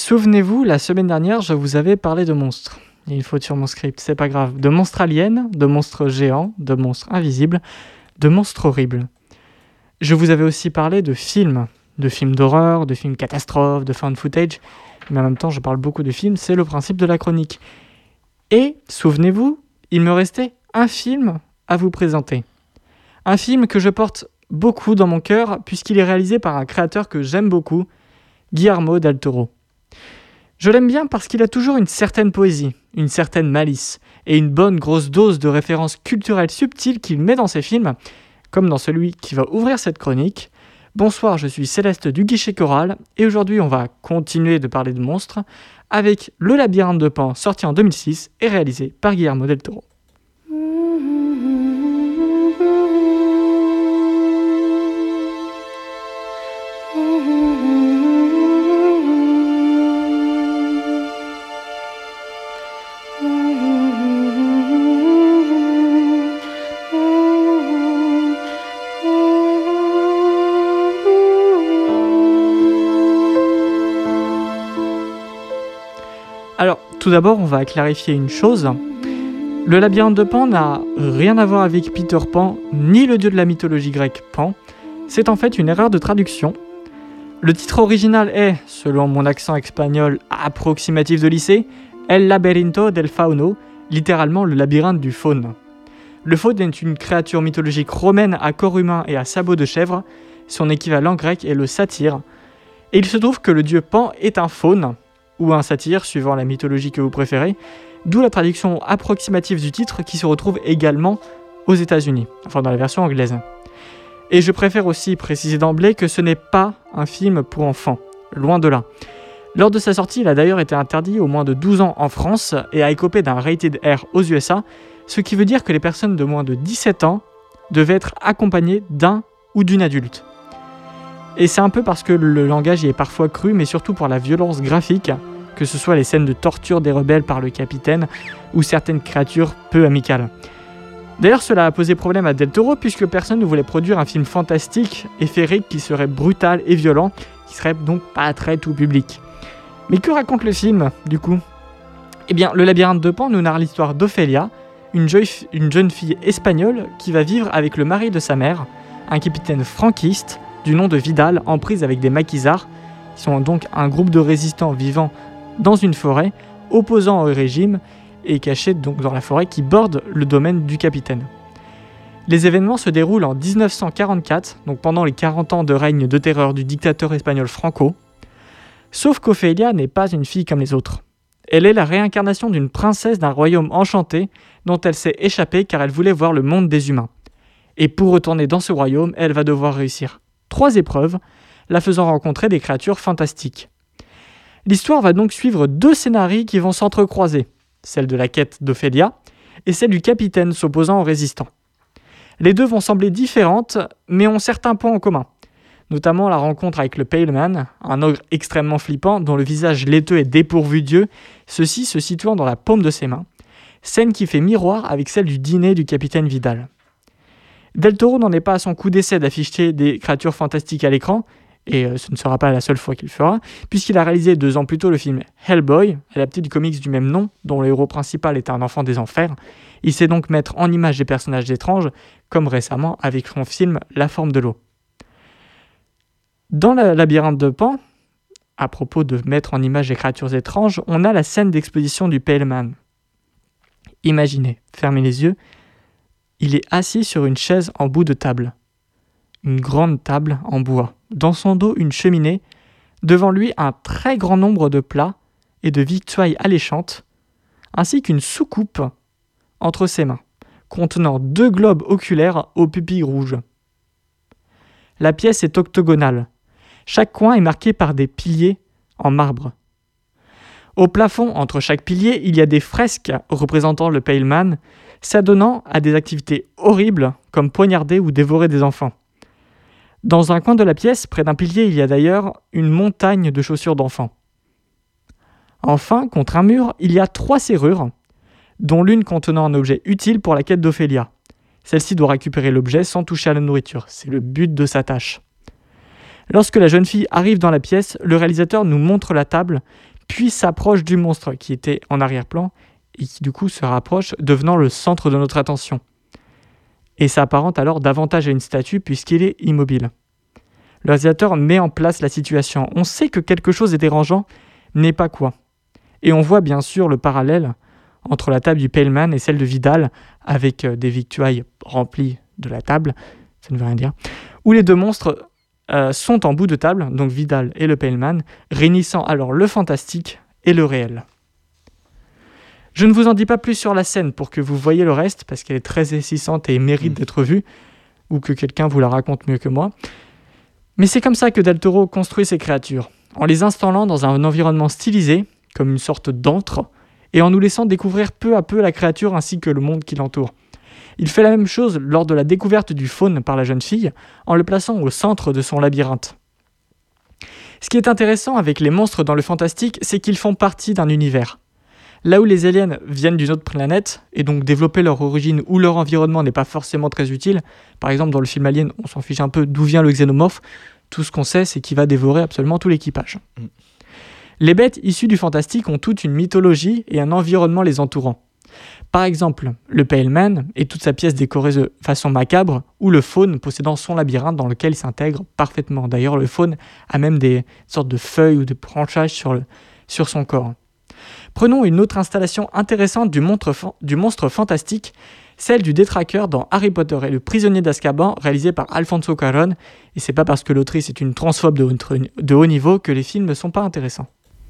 Souvenez-vous, la semaine dernière, je vous avais parlé de monstres. Il y a une faute sur mon script, c'est pas grave. De monstres aliens, de monstres géants, de monstres invisibles, de monstres horribles. Je vous avais aussi parlé de films d'horreur, de films catastrophes, de found footage. Mais en même temps, je parle beaucoup de films, c'est le principe de la chronique. Et, souvenez-vous, il me restait un film à vous présenter. Un film que je porte beaucoup dans mon cœur, puisqu'il est réalisé par un créateur que j'aime beaucoup, Guillermo del Toro. Je l'aime bien parce qu'il a toujours une certaine poésie, une certaine malice, et une bonne grosse dose de références culturelles subtiles qu'il met dans ses films, comme dans celui qui va ouvrir cette chronique. Bonsoir, je suis Céleste du Guichet Choral, et aujourd'hui on va continuer de parler de monstres avec Le Labyrinthe de Pan, sorti en 2006 et réalisé par Guillermo del Toro. Alors, tout d'abord, on va clarifier une chose. Le labyrinthe de Pan n'a rien à voir avec Peter Pan, ni le dieu de la mythologie grecque Pan. C'est en fait une erreur de traduction. Le titre original est, selon mon accent espagnol approximatif de lycée, El laberinto del fauno, littéralement le labyrinthe du faune. Le faune est une créature mythologique romaine à corps humain et à sabots de chèvre. Son équivalent grec est le satyre. Et il se trouve que le dieu Pan est un faune, ou un satyre, suivant la mythologie que vous préférez, d'où la traduction approximative du titre qui se retrouve également aux États-Unis, enfin dans la version anglaise. Et je préfère aussi préciser d'emblée que ce n'est pas un film pour enfants, loin de là. Lors de sa sortie, il a d'ailleurs été interdit aux moins de 12 ans en France et a écopé d'un rated R aux USA, ce qui veut dire que les personnes de moins de 17 ans devaient être accompagnées d'un ou d'une adulte. Et c'est un peu parce que le langage y est parfois cru, mais surtout pour la violence graphique, que ce soit les scènes de torture des rebelles par le capitaine ou certaines créatures peu amicales. D'ailleurs, cela a posé problème à Del Toro puisque personne ne voulait produire un film fantastique et féerique qui serait brutal et violent, qui serait donc pas très tout public. Mais que raconte le film, du coup ? Eh bien, Le Labyrinthe de Pan nous narre l'histoire d'Ophélia, une jeune fille espagnole qui va vivre avec le mari de sa mère, un capitaine franquiste, du nom de Vidal, en prise avec des maquisards, qui sont donc un groupe de résistants vivant dans une forêt, opposant au régime et cachés donc dans la forêt qui borde le domaine du capitaine. Les événements se déroulent en 1944, donc pendant les 40 ans de règne de terreur du dictateur espagnol Franco, sauf qu'Ophélia n'est pas une fille comme les autres. Elle est la réincarnation d'une princesse d'un royaume enchanté dont elle s'est échappée car elle voulait voir le monde des humains. Et pour retourner dans ce royaume, elle va devoir réussir 3 épreuves, la faisant rencontrer des créatures fantastiques. L'histoire va donc suivre 2 scénarios qui vont s'entrecroiser, celle de la quête d'Ophélia et celle du capitaine s'opposant aux résistants. Les 2 vont sembler différentes, mais ont certains points en commun, notamment la rencontre avec le Pale Man, un ogre extrêmement flippant dont le visage laiteux est dépourvu d'yeux, ceci se situant dans la paume de ses mains, scène qui fait miroir avec celle du dîner du capitaine Vidal. Del Toro n'en est pas à son coup d'essai d'afficher des créatures fantastiques à l'écran, et ce ne sera pas la seule fois qu'il le fera, puisqu'il a réalisé 2 ans plus tôt le film Hellboy, adapté du comics du même nom, dont le héros principal est un enfant des enfers. Il sait donc mettre en image des personnages étranges, comme récemment avec son film La forme de l'eau. Dans le labyrinthe de Pan, à propos de mettre en image des créatures étranges, on a la scène d'exposition du Pale Man. Imaginez, fermez les yeux, il est assis sur une chaise en bout de table. Une grande table en bois. Dans son dos, une cheminée. Devant lui, un très grand nombre de plats et de victuailles alléchantes, ainsi qu'une soucoupe entre ses mains, contenant 2 globes oculaires aux pupilles rouges. La pièce est octogonale. Chaque coin est marqué par des piliers en marbre. Au plafond, entre chaque pilier, il y a des fresques représentant le Pale Man, s'adonnant à des activités horribles comme poignarder ou dévorer des enfants. Dans un coin de la pièce, près d'un pilier, il y a d'ailleurs une montagne de chaussures d'enfants. Enfin, contre un mur, il y a 3 serrures, dont l'une contenant un objet utile pour la quête d'Ophélia. Celle-ci doit récupérer l'objet sans toucher à la nourriture. C'est le but de sa tâche. Lorsque la jeune fille arrive dans la pièce, le réalisateur nous montre la table puis s'approche du monstre qui était en arrière-plan et qui du coup se rapproche, devenant le centre de notre attention. Et s'apparente alors davantage à une statue puisqu'il est immobile. Le réalisateur met en place la situation. On sait que quelque chose est dérangeant, mais pas quoi. Et on voit bien sûr le parallèle entre la table du Pale Man et celle de Vidal, avec des victuailles remplies de la table, ça ne veut rien dire, où les deux monstres sont en bout de table, donc Vidal et le Pale Man, réunissant alors le fantastique et le réel. Je ne vous en dis pas plus sur la scène pour que vous voyez le reste, parce qu'elle est très saisissante et mérite d'être vue, ou que quelqu'un vous la raconte mieux que moi. Mais c'est comme ça que Del Toro construit ses créatures, en les installant dans un environnement stylisé, comme une sorte d'antre, et en nous laissant découvrir peu à peu la créature ainsi que le monde qui l'entoure. Il fait la même chose lors de la découverte du faune par la jeune fille, en le plaçant au centre de son labyrinthe. Ce qui est intéressant avec les monstres dans le fantastique, c'est qu'ils font partie d'un univers. Là où les aliens viennent d'une autre planète, et donc développer leur origine ou leur environnement n'est pas forcément très utile, par exemple dans le film Alien, on s'en fiche un peu d'où vient le xénomorphe, tout ce qu'on sait c'est qu'il va dévorer absolument tout l'équipage. Les bêtes issues du fantastique ont toute une mythologie et un environnement les entourant. Par exemple, le Pale Man et toute sa pièce décorée de façon macabre, ou le faune possédant son labyrinthe dans lequel il s'intègre parfaitement. D'ailleurs, le faune a même des sortes de feuilles ou de branchages sur son corps. Prenons une autre installation intéressante du monstre fantastique, celle du détraqueur dans Harry Potter et le prisonnier d'Azkaban, réalisé par Alfonso Cuarón. Et c'est pas parce que l'autrice est une transphobe de haut niveau que les films ne sont pas intéressants.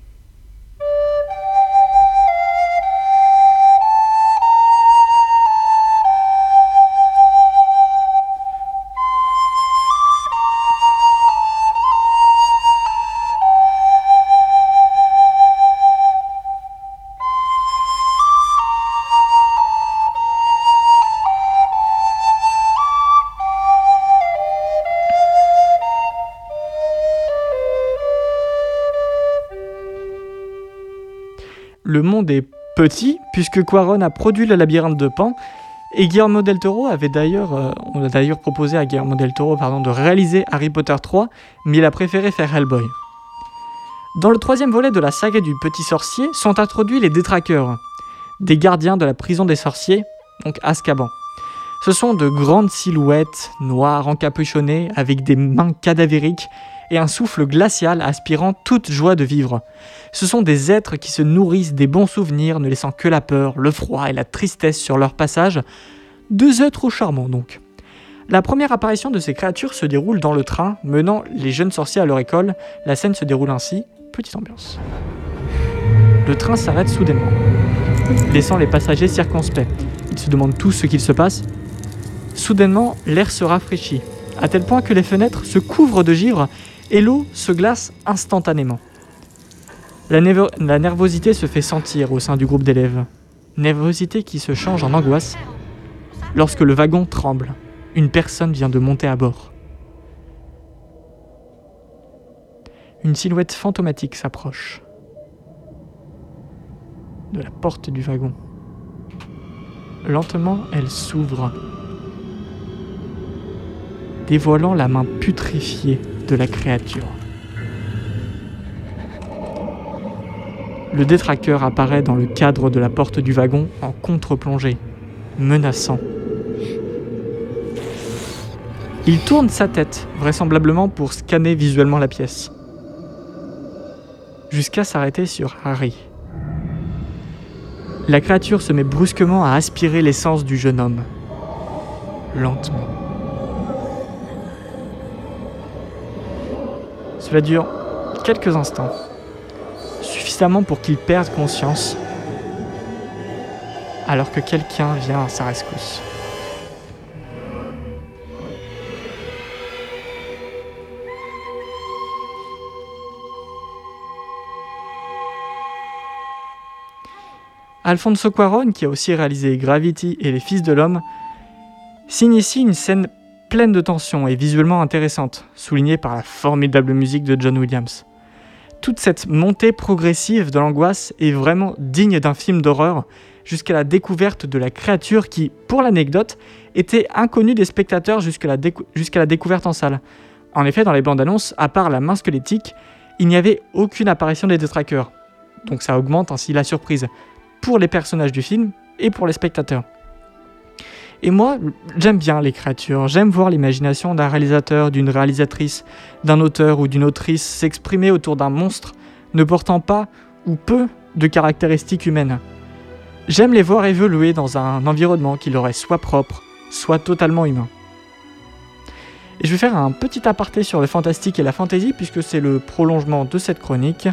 Le monde est petit, puisque Cuarón a produit le labyrinthe de Pan, et Guillermo del Toro on a d'ailleurs proposé à Guillermo del Toro de réaliser Harry Potter 3, mais il a préféré faire Hellboy. Dans le troisième volet de la saga du Petit Sorcier sont introduits les détraqueurs, des gardiens de la prison des sorciers, donc Azkaban. Ce sont de grandes silhouettes noires encapuchonnées avec des mains cadavériques et un souffle glacial aspirant toute joie de vivre. Ce sont des êtres qui se nourrissent des bons souvenirs, ne laissant que la peur, le froid et la tristesse sur leur passage. Deux êtres charmants donc. La première apparition de ces créatures se déroule dans le train, menant les jeunes sorciers à leur école. La scène se déroule ainsi, petite ambiance. Le train s'arrête soudainement, laissant les passagers circonspects. Ils se demandent tous ce qu'il se passe. Soudainement, l'air se rafraîchit, à tel point que les fenêtres se couvrent de givre et l'eau se glace instantanément. La nervosité se fait sentir au sein du groupe d'élèves. Nervosité qui se change en angoisse lorsque le wagon tremble. Une personne vient de monter à bord. Une silhouette fantomatique s'approche de la porte du wagon. Lentement, elle s'ouvre, dévoilant la main putréfiée de la créature. Le détraqueur apparaît dans le cadre de la porte du wagon en contre-plongée, menaçant. Il tourne sa tête, vraisemblablement pour scanner visuellement la pièce, jusqu'à s'arrêter sur Harry. La créature se met brusquement à aspirer l'essence du jeune homme, lentement. Cela dure quelques instants, suffisamment pour qu'il perde conscience, alors que quelqu'un vient à sa rescousse. Alfonso Cuarón, qui a aussi réalisé Gravity et Les Fils de l'Homme, signe ici une scène pleine de tension et visuellement intéressante, soulignée par la formidable musique de John Williams. Toute cette montée progressive de l'angoisse est vraiment digne d'un film d'horreur, jusqu'à la découverte de la créature qui, pour l'anecdote, était inconnue des spectateurs jusqu'à la découverte en salle. En effet, dans les bandes annonces, à part la main squelettique, il n'y avait aucune apparition des détraqueurs. donc ça augmente ainsi la surprise pour les personnages du film et pour les spectateurs. Et moi, j'aime bien les créatures, j'aime voir l'imagination d'un réalisateur, d'une réalisatrice, d'un auteur ou d'une autrice s'exprimer autour d'un monstre ne portant pas ou peu de caractéristiques humaines. J'aime les voir évoluer dans un environnement qui leur est soit propre, soit totalement humain. Et je vais faire un petit aparté sur le fantastique et la fantasy puisque c'est le prolongement de cette chronique.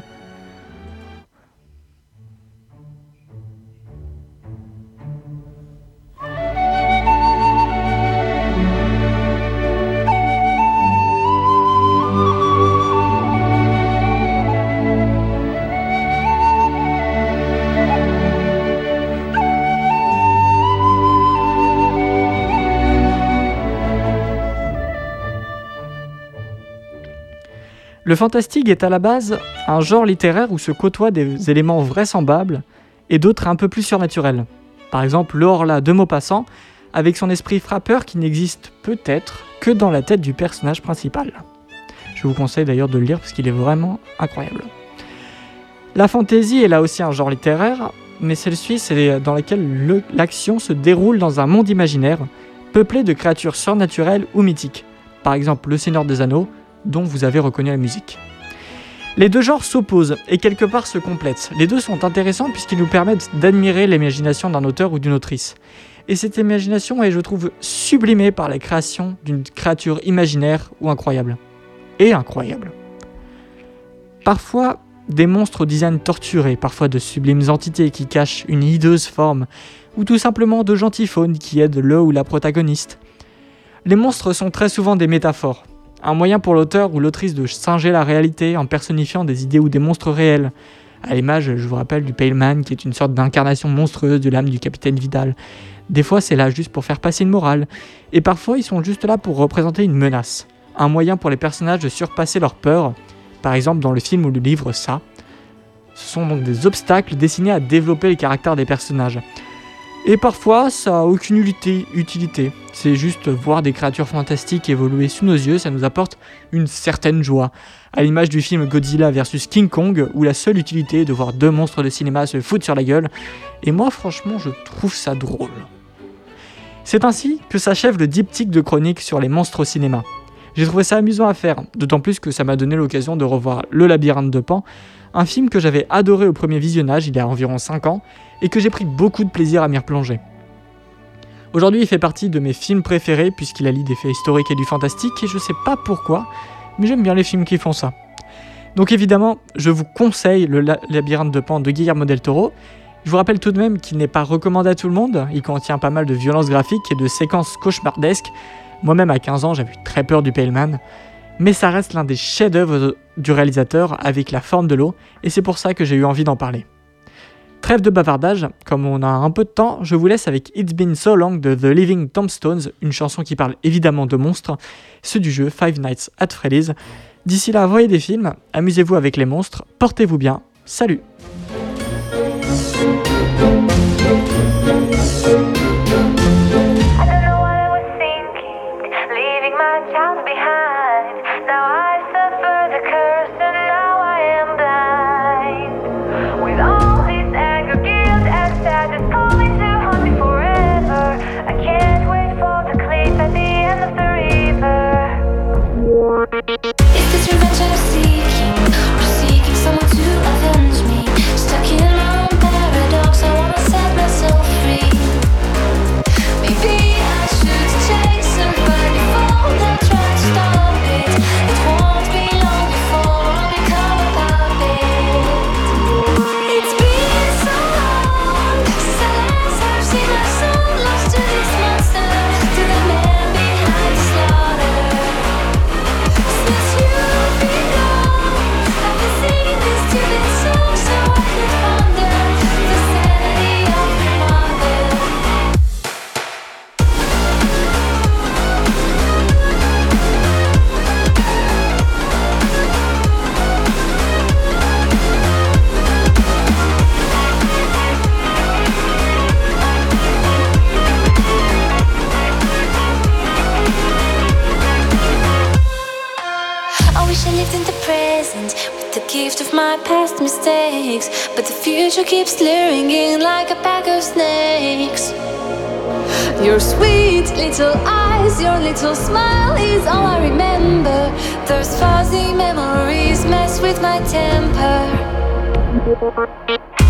Le fantastique est à la base un genre littéraire où se côtoient des éléments vraisemblables et d'autres un peu plus surnaturels. Par exemple, le Horla de Maupassant, avec son esprit frappeur qui n'existe peut-être que dans la tête du personnage principal. Je vous conseille d'ailleurs de le lire parce qu'il est vraiment incroyable. La fantasy est là aussi un genre littéraire, mais celle-ci c'est dans laquelle l'action se déroule dans un monde imaginaire, peuplé de créatures surnaturelles ou mythiques. Par exemple, Le Seigneur des Anneaux, dont vous avez reconnu la musique. Les deux genres s'opposent et quelque part se complètent. Les deux sont intéressants puisqu'ils nous permettent d'admirer l'imagination d'un auteur ou d'une autrice. Et cette imagination est, je trouve, sublimée par la création d'une créature imaginaire ou incroyable. Et incroyable. Parfois, des monstres au design torturé, parfois de sublimes entités qui cachent une hideuse forme, ou tout simplement de gentils faunes qui aident le ou la protagoniste. Les monstres sont très souvent des métaphores. Un moyen pour l'auteur ou l'autrice de singer la réalité en personnifiant des idées ou des monstres réels. À l'image, je vous rappelle, du Pale Man, qui est une sorte d'incarnation monstrueuse de l'âme du capitaine Vidal. Des fois, c'est là juste pour faire passer une morale. Et parfois, ils sont juste là pour représenter une menace. Un moyen pour les personnages de surpasser leur peur. Par exemple, dans le film ou le livre Ça. Ce sont donc des obstacles destinés à développer le caractère des personnages. Et parfois, ça n'a aucune utilité. C'est juste voir des créatures fantastiques évoluer sous nos yeux, ça nous apporte une certaine joie. À l'image du film Godzilla vs King Kong, où la seule utilité est de voir deux monstres de cinéma se foutre sur la gueule. Et moi, franchement, je trouve ça drôle. C'est ainsi que s'achève le diptyque de chronique sur les monstres au cinéma. J'ai trouvé ça amusant à faire, d'autant plus que ça m'a donné l'occasion de revoir Le Labyrinthe de Pan, un film que j'avais adoré au premier visionnage il y a environ 5 ans, et que j'ai pris beaucoup de plaisir à m'y replonger. Aujourd'hui, il fait partie de mes films préférés puisqu'il allie des faits historiques et du fantastique, et je sais pas pourquoi, mais j'aime bien les films qui font ça. Donc évidemment, je vous conseille Le Labyrinthe de Pan de Guillermo del Toro. Je vous rappelle tout de même qu'il n'est pas recommandé à tout le monde, il contient pas mal de violences graphiques et de séquences cauchemardesques. Moi-même à 15 ans, j'avais eu très peur du Pale Man, mais ça reste l'un des chefs-d'œuvre du réalisateur avec La Forme de l'eau, et c'est pour ça que j'ai eu envie d'en parler. Trêve de bavardage, comme on a un peu de temps, je vous laisse avec It's Been So Long de The Living Tombstones, une chanson qui parle évidemment de monstres, ceux du jeu Five Nights at Freddy's. D'ici là, voyez des films, amusez-vous avec les monstres, portez-vous bien, salut! Is this revenge I'm seeking, or seeking someone to avenge me? my past mistakes, but the future keeps luring in like a pack of snakes. Your sweet little eyes, your little smile is all I remember. Those fuzzy memories mess with my temper.